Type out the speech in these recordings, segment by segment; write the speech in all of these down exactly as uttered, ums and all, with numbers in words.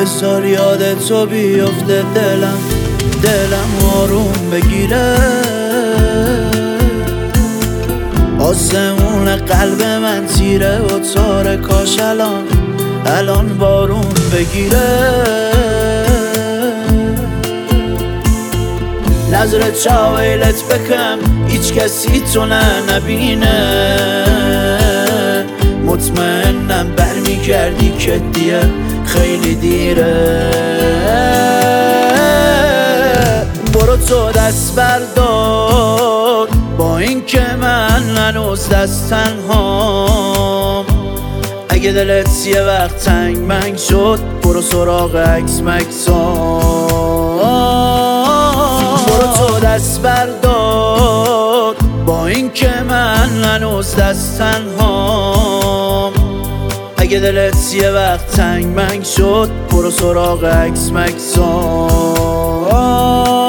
بذار یاد تو بیفته دلم دلم آروم بگیره آسمون قلب من تیره و تاره کاش الان الان بارون بگیره نظر چاویلت بکم هیچ کسی تو نه نبینه مطمئنم برمی کردی که دیگه خیلی دیره برو تو دست بردار با این که من هنوز دست تنهام اگه دلت یه وقت تنگ منگ شد برو سراغ عکس مکسام برو تو دست بردار با این که من هنوز دست تنهام اگه دلت یه وقت تنگ منگ شد برو سراغ عکس مکسام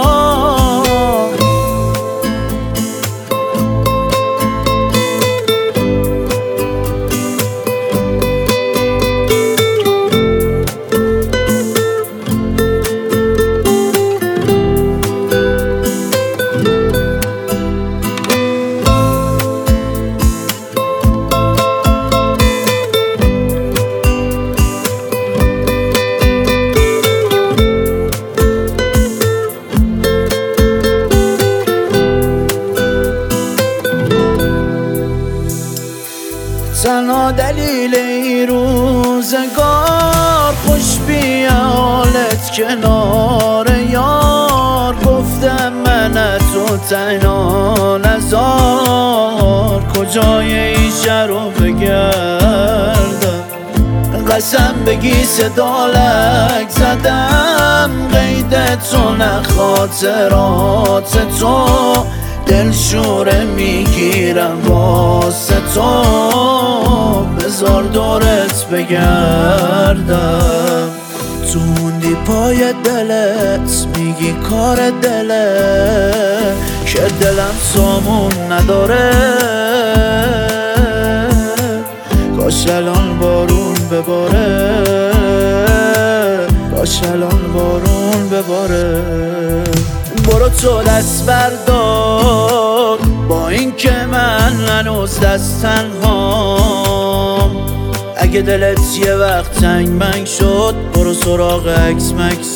تنها دلیل این روزگار خوش بیا حالت کنار یار گفتم من تو تنها نزار کجای این شهر رو بگردم قسم بگی صدا لک زدم قید تو نه خاطرات تو دل شوره میگیرم واسه تو بذار دورت بگردم تو موندی پای دلت میگی کار دلت که دلم سامون نداره کاش الان بارون بباره کاش الان بارون بباره برو تو دست بردار با این که من هنوز دست تنهام اگه دلت یه وقت تنگ منگ شد برو سراغ عکس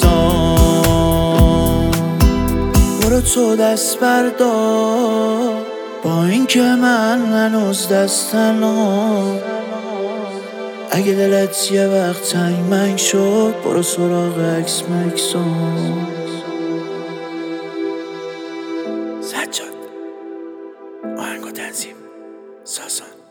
مکسام برو تو دست بردار با این که من هنوز دست تنهام اگه دلت یه وقت تنگ منگ شد برو سراغ عکس مکسام سجاد آهنگ و تنظیم ساسان